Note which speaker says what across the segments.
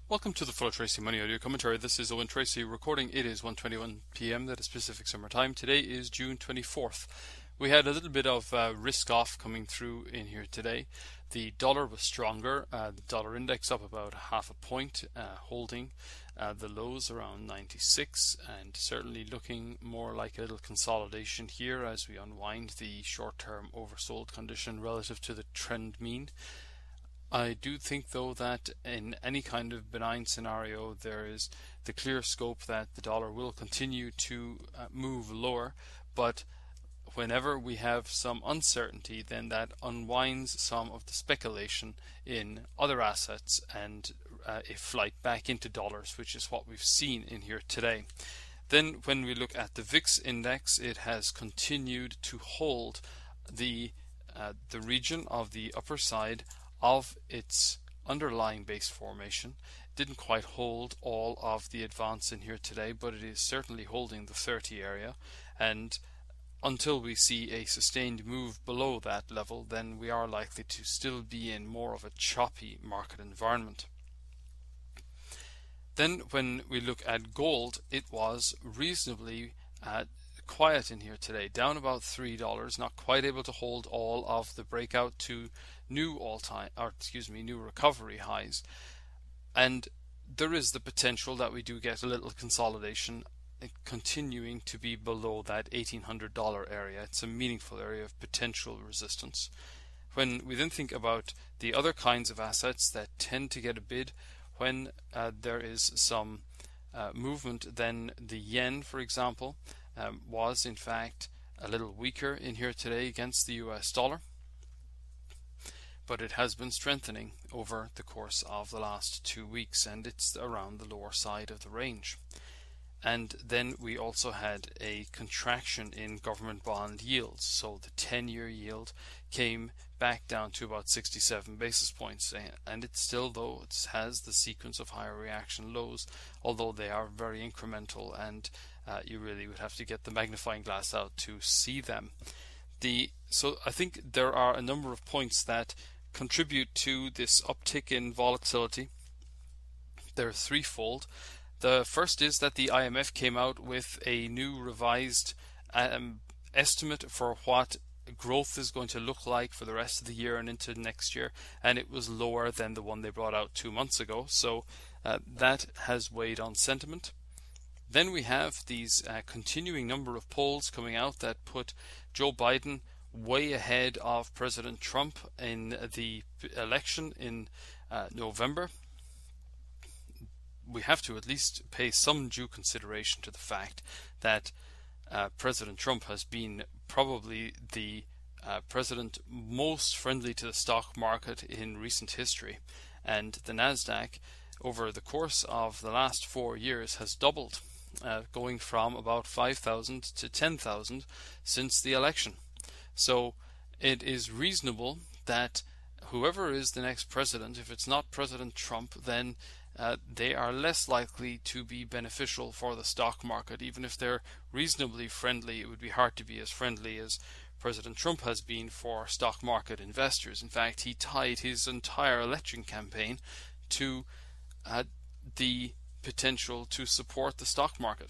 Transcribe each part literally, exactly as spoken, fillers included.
Speaker 1: Welcome to the Full Tracy Money Audio Commentary. This is Owen Tracy recording. It is one twenty-one p m that is Pacific Summer Time. Today is June twenty-fourth. We had a little bit of uh, risk off coming through in here today. The dollar was stronger. Uh, the dollar index up about half a point, uh, holding uh, the lows around ninety-six, and certainly looking more like a little consolidation here as we unwind the short-term oversold condition relative to the trend mean. I do think, though, that in any kind of benign scenario, there is the clear scope that the dollar will continue to uh, move lower, but whenever we have some uncertainty, then that unwinds some of the speculation in other assets and uh, a flight back into dollars, which is what we've seen in here today. Then when we look at the V I X index, it has continued to hold the uh, the region of the upper side of its underlying base formation. Didn't quite hold all of the advance in here today, but it is certainly holding the thirty area, and until we see a sustained move below that level, then we are likely to still be in more of a choppy market environment. Then when we look at gold, it was reasonably uh, quiet in here today, down about three dollars, not quite able to hold all of the breakout to new all-time, or excuse me, new recovery highs. And there is the potential that we do get a little consolidation, continuing to be below that eighteen hundred dollar area. It's a meaningful area of potential resistance. When we then think about the other kinds of assets that tend to get a bid when uh, there is some uh, movement, then the yen, for example, um, was in fact a little weaker in here today against the U S dollar, but it has been strengthening over the course of the last two weeks, and it's around the lower side of the range. And then we also had a contraction in government bond yields, so the ten-year yield came back down to about sixty-seven basis points, and it still, though, it has the sequence of higher reaction lows, although they are very incremental, and uh, you really would have to get the magnifying glass out to see them. The so I think there are a number of points that contribute to this uptick in volatility. They're threefold. The first is that the I M F came out with a new revised um, estimate for what growth is going to look like for the rest of the year and into next year, and it was lower than the one they brought out two months ago, so uh, that has weighed on sentiment. Then we have these uh, continuing number of polls coming out that put Joe Biden way ahead of President Trump in the election in uh, November. We have to at least pay some due consideration to the fact that uh, President Trump has been probably the uh, president most friendly to the stock market in recent history, and the Nasdaq over the course of the last four years has doubled, uh, going from about five thousand to ten thousand since the election. So it is reasonable that whoever is the next president, if it's not President Trump, then uh, they are less likely to be beneficial for the stock market. Even if they're reasonably friendly, it would be hard to be as friendly as President Trump has been for stock market investors. In fact, he tied his entire election campaign to uh, the potential to support the stock market.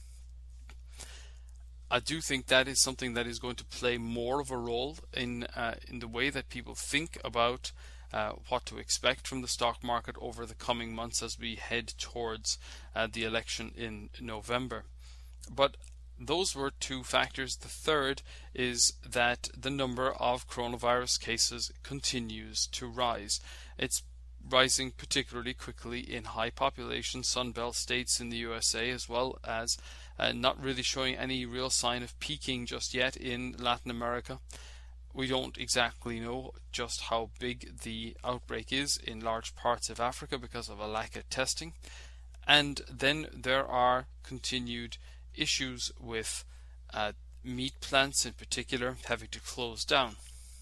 Speaker 1: I do think that is something that is going to play more of a role in uh, in the way that people think about uh, what to expect from the stock market over the coming months as we head towards uh, the election in November. But those were two factors. The third is that the number of coronavirus cases continues to rise. It's rising particularly quickly in high population Sunbelt states in the U S A, as well as uh, not really showing any real sign of peaking just yet in Latin America. We don't exactly know just how big the outbreak is in large parts of Africa because of a lack of testing. And then there are continued issues with uh, meat plants in particular having to close down.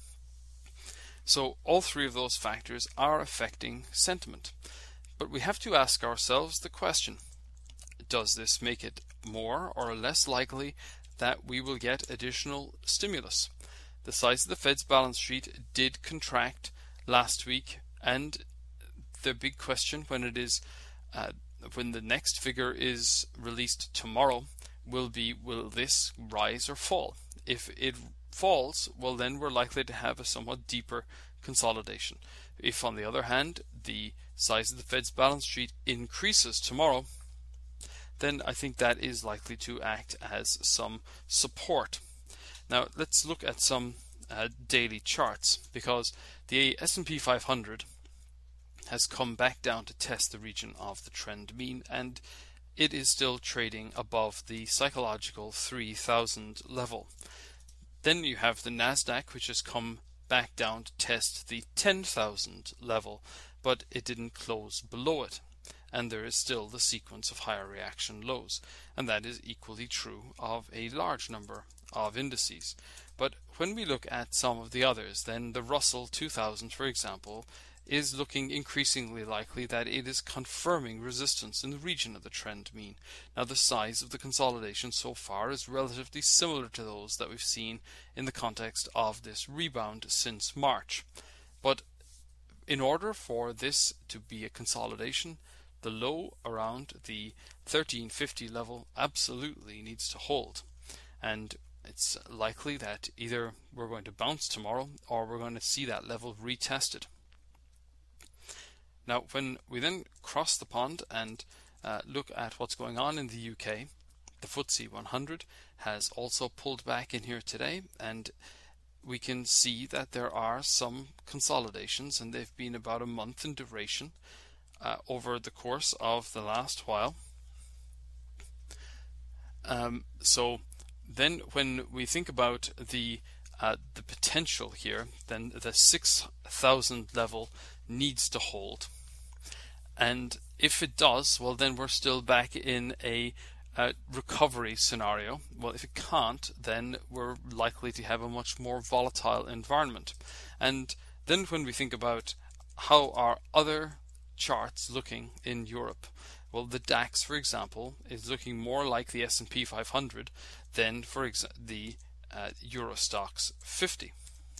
Speaker 1: So all three of those factors are affecting sentiment. But we have to ask ourselves the question, does this make it more or less likely that we will get additional stimulus? The size of the Fed's balance sheet did contract last week, and the big question when it is uh, when the next figure is released tomorrow will be, will this rise or fall? If it falls, well, then we're likely to have a somewhat deeper consolidation. If, on the other hand, the size of the Fed's balance sheet increases tomorrow, then I think that is likely to act as some support. Now let's look at some uh, daily charts, because the S and P five hundred has come back down to test the region of the trend mean, and it is still trading above the psychological three thousand level. Then you have the Nasdaq, which has come back down to test the ten thousand level, but it didn't close below it, and there is still the sequence of higher reaction lows, and that is equally true of a large number of indices. But when we look at some of the others, then the Russell two thousand, for example, is looking increasingly likely that it is confirming resistance in the region of the trend mean. Now, the size of the consolidation so far is relatively similar to those that we've seen in the context of this rebound since March. But in order for this to be a consolidation, the low around the thirteen fifty level absolutely needs to hold. And it's likely that either we're going to bounce tomorrow or we're going to see that level retested. Now, when we then cross the pond and uh, look at what's going on in the U K, the F T S E one hundred has also pulled back in here today, and we can see that there are some consolidations, and they've been about a month in duration uh, over the course of the last while. Um, so then when we think about the uh, the potential here, then the six thousand level needs to hold, and if it does, well, then we're still back in a uh, recovery scenario. Well, if it can't, then we're likely to have a much more volatile environment. And then when we think about how are other charts looking in Europe, well, the DAX, for example, is looking more like the S and P five hundred than, for example, the uh, Euro Stoxx fifty.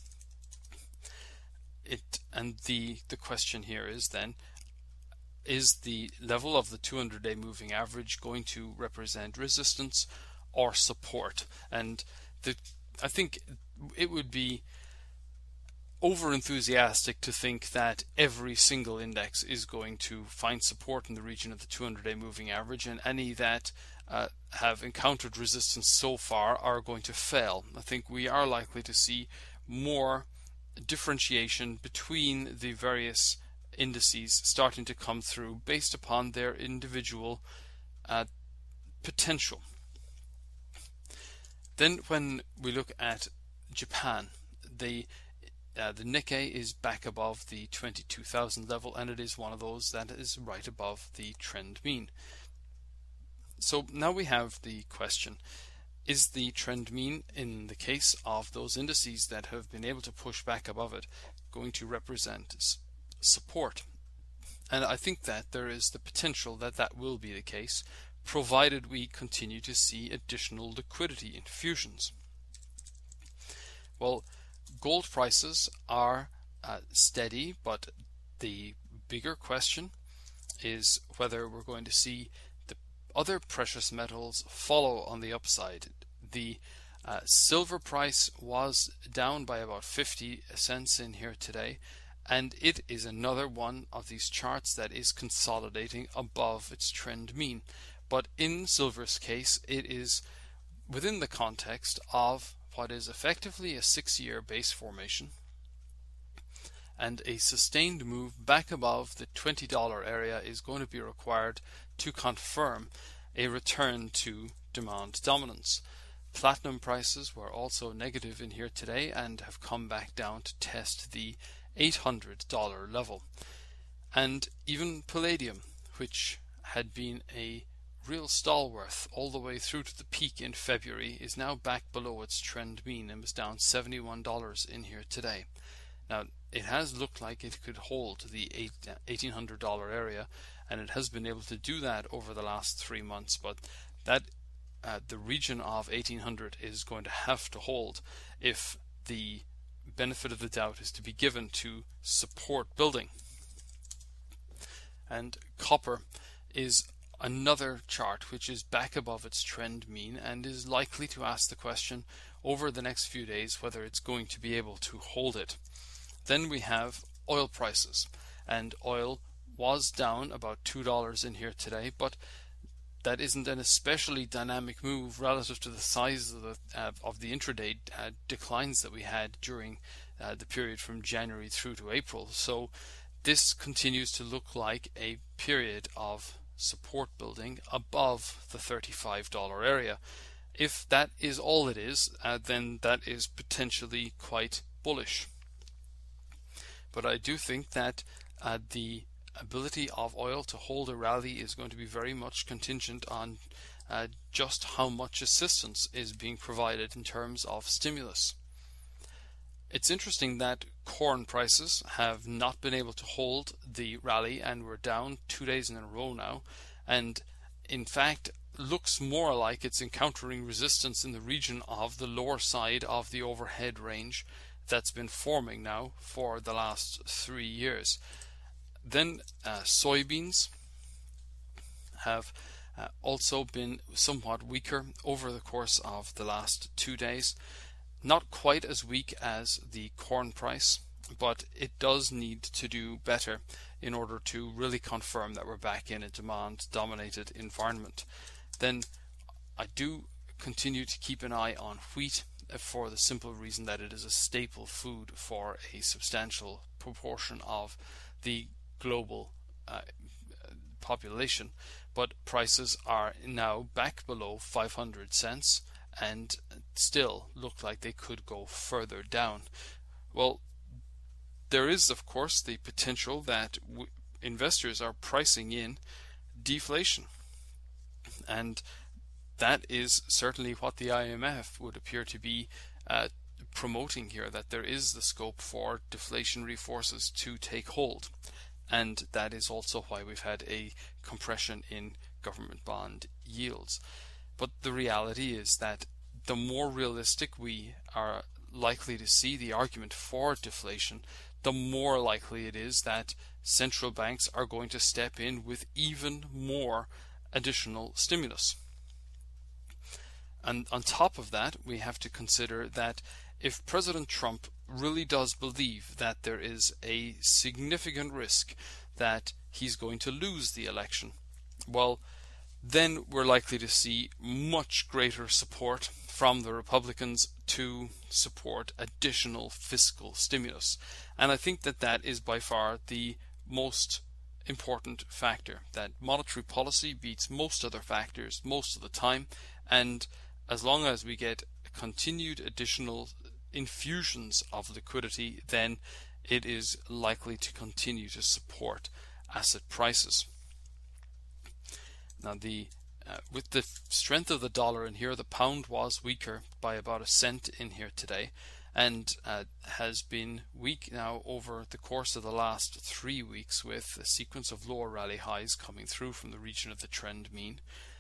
Speaker 1: It, and the, the question here is then, is the level of the two hundred day moving average going to represent resistance or support? And the, I think it would be over enthusiastic to think that every single index is going to find support in the region of the two hundred day moving average, and any that uh, have encountered resistance so far are going to fail. I think we are likely to see more differentiation between the various indices starting to come through based upon their individual uh, potential. Then when we look at Japan, the uh, the Nikkei is back above the twenty-two thousand level, and it is one of those that is right above the trend mean. So now we have the question, is the trend mean, in the case of those indices that have been able to push back above it, going to represent s- support? And I think that there is the potential that that will be the case, provided we continue to see additional liquidity infusions. Well, gold prices are uh, steady, but the bigger question is whether we're going to see the other precious metals follow on the upside. The uh, silver price was down by about fifty cents in here today, and it is another one of these charts that is consolidating above its trend mean. But in silver's case, it is within the context of what is effectively a six-year base formation, and a sustained move back above the twenty dollar area is going to be required to confirm a return to demand dominance. Platinum prices were also negative in here today and have come back down to test the eight hundred dollar level. And even palladium, which had been a real stalwart all the way through to the peak in February, is now back below its trend mean and was down seventy-one dollars in here today. Now, it has looked like it could hold the eighteen hundred dollar area, and it has been able to do that over the last three months, but that uh, the region of eighteen hundred is going to have to hold if the benefit of the doubt is to be given to support building. And copper is another chart which is back above its trend mean and is likely to ask the question over the next few days whether it's going to be able to hold it. Then we have oil prices, and oil was down about two dollars in here today, but that isn't an especially dynamic move relative to the size of the, uh, of the intraday uh, declines that we had during uh, the period from January through to April. So this continues to look like a period of support building above the thirty-five dollar area. If that is all it is, uh, then that is potentially quite bullish. But I do think that uh, the ability of oil to hold a rally is going to be very much contingent on uh, just how much assistance is being provided in terms of stimulus. It's interesting that corn prices have not been able to hold the rally, and we're down two days in a row now, and in fact looks more like it's encountering resistance in the region of the lower side of the overhead range that's been forming now for the last three years. Then uh, soybeans have uh, also been somewhat weaker over the course of the last two days. Not quite as weak as the corn price, but it does need to do better in order to really confirm that we're back in a demand-dominated environment. Then I do continue to keep an eye on wheat for the simple reason that it is a staple food for a substantial proportion of the global uh, population, but prices are now back below five hundred cents and still look like they could go further down. Well, there is of course the potential that w- investors are pricing in deflation, and that is certainly what the I M F would appear to be uh, promoting here, that there is the scope for deflationary forces to take hold. And that is also why we've had a compression in government bond yields. But the reality is that the more realistic we are likely to see the argument for deflation, the more likely it is that central banks are going to step in with even more additional stimulus. And on top of that, we have to consider that if President Trump really does believe that there is a significant risk that he's going to lose the election, well, then we're likely to see much greater support from the Republicans to support additional fiscal stimulus. And I think that that is by far the most important factor, that monetary policy beats most other factors most of the time, and as long as we get continued additional infusions of liquidity, then it is likely to continue to support asset prices. Now, the uh, with the strength of the dollar in here, the pound was weaker by about a cent in here today, and uh, has been weak now over the course of the last three weeks, with a sequence of lower rally highs coming through from the region of the trend mean.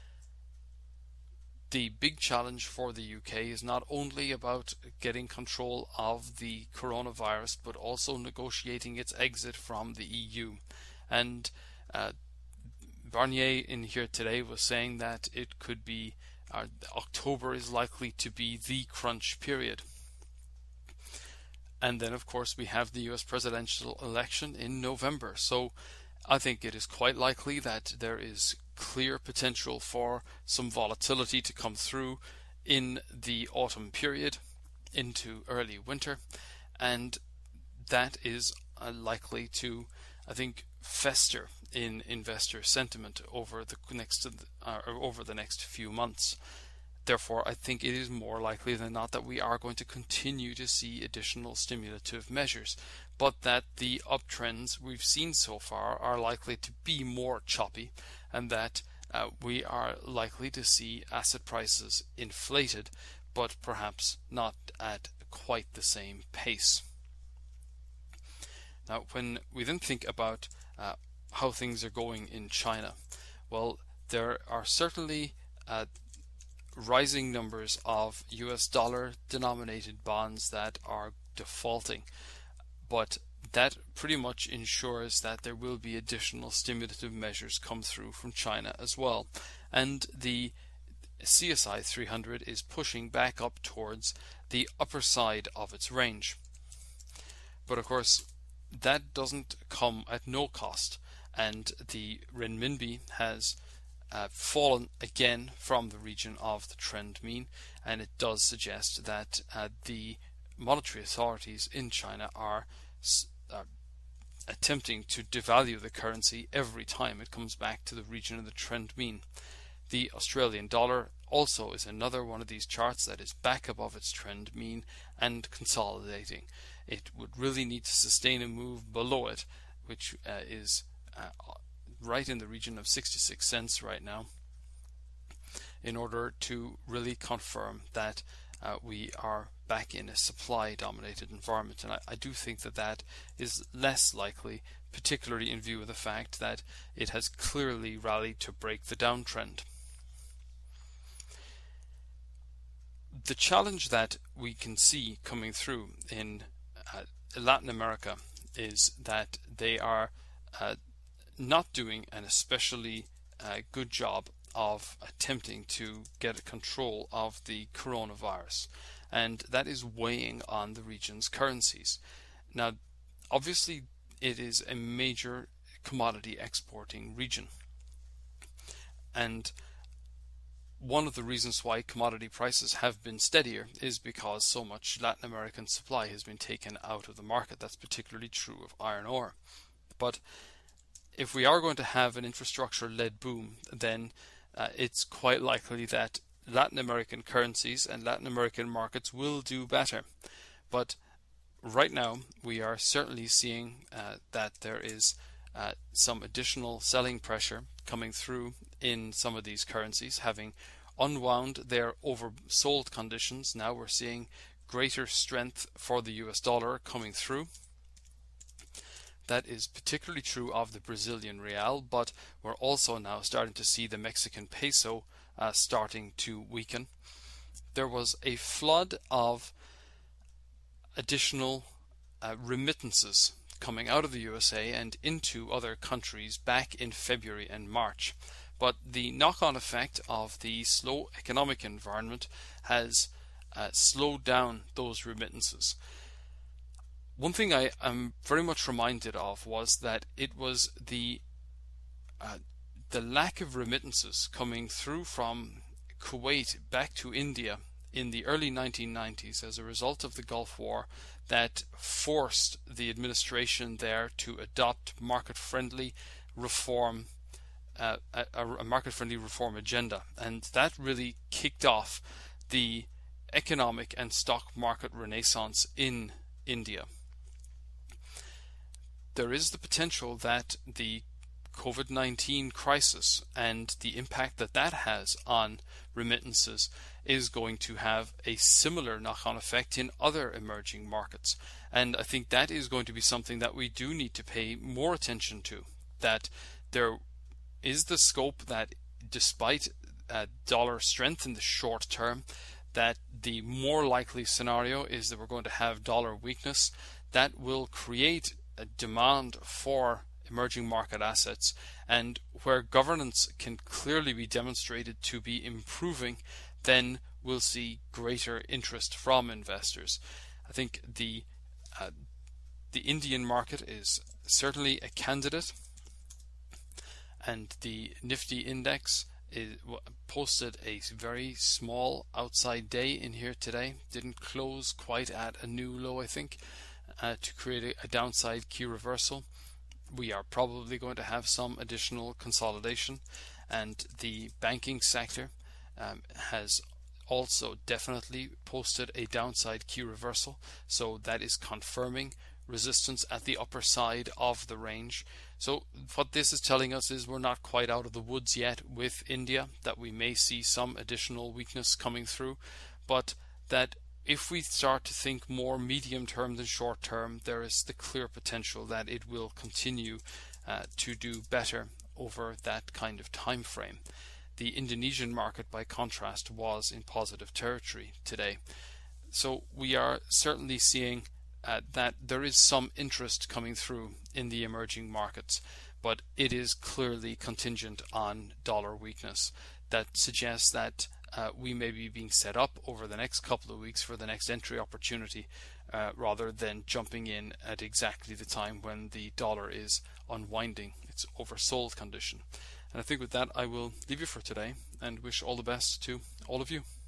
Speaker 1: The big challenge for the U K is not only about getting control of the coronavirus, but also negotiating its exit from the E U. And uh, Barnier in here today was saying that it could be uh, October is likely to be the crunch period. And then, of course, we have the U S presidential election in November. So I think it is quite likely that there is clear potential for some volatility to come through in the autumn period into early winter, and that is uh, likely to, I think, fester in investor sentiment over the next uh, or over the next few months. Therefore, I think it is more likely than not that we are going to continue to see additional stimulative measures, but that the uptrends we've seen so far are likely to be more choppy, and that uh, we are likely to see asset prices inflated, but perhaps not at quite the same pace. Now, when we then think about uh, how things are going in China, well, there are certainly uh, rising numbers of U S dollar denominated bonds that are defaulting, but that pretty much ensures that there will be additional stimulative measures come through from China as well. And the C S I three hundred is pushing back up towards the upper side of its range. But of course, that doesn't come at no cost, and the renminbi has uh, fallen again from the region of the trend mean, and it does suggest that uh, the monetary authorities in China are uh, attempting to devalue the currency every time it comes back to the region of the trend mean. The Australian dollar also is another one of these charts that is back above its trend mean and consolidating. It would really need to sustain a move below it, which uh, is uh, right in the region of sixty-six cents right now, in order to really confirm that uh, we are back in a supply-dominated environment. And I, I do think that that is less likely, particularly in view of the fact that it has clearly rallied to break the downtrend. The challenge that we can see coming through in uh, Latin America is that they are uh, not doing an especially uh, good job of attempting to get control of the coronavirus, and that is weighing on the region's currencies. Now, obviously, it is a major commodity exporting region, and one of the reasons why commodity prices have been steadier is because so much Latin American supply has been taken out of the market. That's particularly true of iron ore. But if we are going to have an infrastructure-led boom, then uh, it's quite likely that Latin American currencies and Latin American markets will do better. But right now, we are certainly seeing uh, that there is uh, some additional selling pressure coming through in some of these currencies, having unwound their oversold conditions. Now we're seeing greater strength for the U S dollar coming through. That is particularly true of the Brazilian real, but we're also now starting to see the Mexican peso uh, starting to weaken. There was a flood of additional uh, remittances coming out of the U S A and into other countries back in February and March. But the knock-on effect of the slow economic environment has uh, slowed down those remittances. One thing I am very much reminded of was that it was the uh, the lack of remittances coming through from Kuwait back to India in the early nineteen nineties as a result of the Gulf War that forced the administration there to adopt market-friendly reform, uh, a, a market-friendly reform agenda, and that really kicked off the economic and stock market renaissance in India. There is the potential that the COVID nineteen crisis and the impact that that has on remittances is going to have a similar knock-on effect in other emerging markets. And I think that is going to be something that we do need to pay more attention to, that there is the scope that despite uh, dollar strength in the short term, that the more likely scenario is that we're going to have dollar weakness. That will create a demand for emerging market assets, and where governance can clearly be demonstrated to be improving, then we'll see greater interest from investors. I think the uh, the Indian market is certainly a candidate, and the Nifty index is, posted a very small outside day in here today. Didn't close quite at a new low, I think, uh, to create a, a downside key reversal. We are probably going to have some additional consolidation, and the banking sector um, has also definitely posted a downside key reversal, so that is confirming resistance at the upper side of the range. So what this is telling us is we're not quite out of the woods yet with India, that we may see some additional weakness coming through, but that if we start to think more medium term than short term, there is the clear potential that it will continue uh, to do better over that kind of time frame. The Indonesian market, by contrast, was in positive territory today. So we are certainly seeing uh, that there is some interest coming through in the emerging markets, but it is clearly contingent on dollar weakness. That suggests that uh, we may be being set up over the next couple of weeks for the next entry opportunity, uh, rather than jumping in at exactly the time when the dollar is unwinding its oversold condition. And I think with that I will leave you for today and wish all the best to all of you.